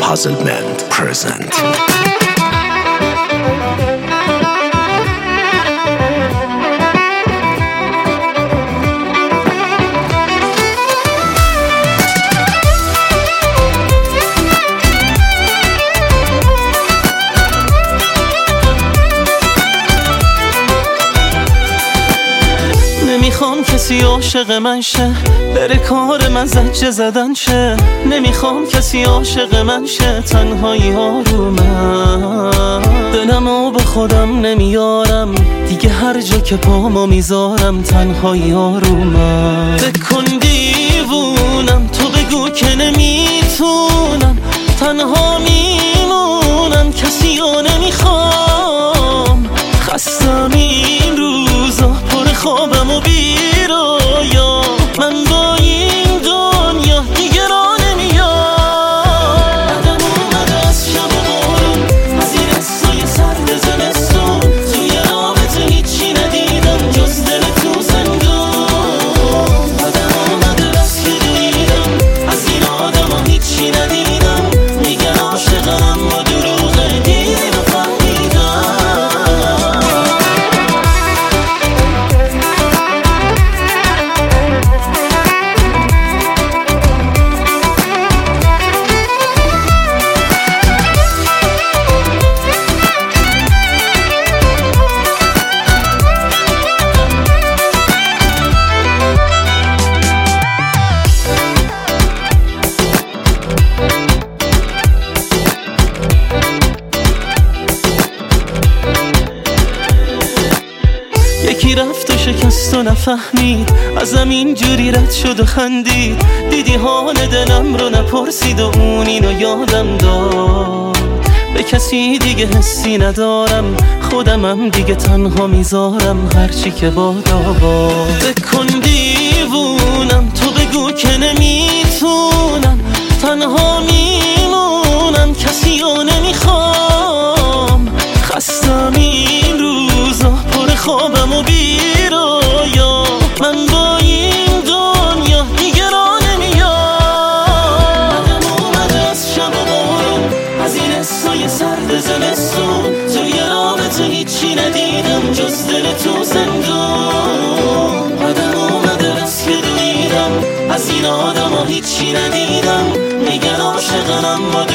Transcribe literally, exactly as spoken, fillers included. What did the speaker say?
Puzzlement present. نمیخوام کسی عاشق من شه، بره کار من زجه زدن شه. نمیخوام کسی عاشق من شه، تنهایی ها رو من. دلمو به خودم نمیارم دیگه، هر جا که پامو میذارم تنهایی ها رو من. بکن دیوونم، تو بگو که نمیتونم، تنها میمونم، کسی ها نمیخوام. خستم این روزا، پر خوابم و بیرویا، من با این دنیا دیگه را نمیام. بعدم اومده از شب و بارون، از این حسای سرد زمستون، توی رابطه هیچی ندیدم جز دل تو زندون. بعدم اومده بس که دویدم، از این آدم ها هیچی ندیدم، میگن عاشقم و دروغه، دیر فهمیدم. یکی رفت و شکست و نفهمید، ازم اینجوری رد شد و خندید. دیدی حال دلم رو نپرسید و اون اینو یادم داد. به کسی دیگه حسی ندارم، خودمم دیگه تنها میذارم، هرچی که بادا باد. بکن دیوونم، تو بگو که نمیتونم، تنها میمونم، کسی ها نمیخوام. خستم این روزا، پر خوابم و بیرویا، من با این دنیا دیگه را نمیام. بعدم اومده از شب و بارون، از این حسای سرد زمستون، توی رابطه هیچی ندیدم جز دل تو زندون. بعدم اومده بس که دویدم، از این آدم ها هیچی ندیدم، میگن عاشقم و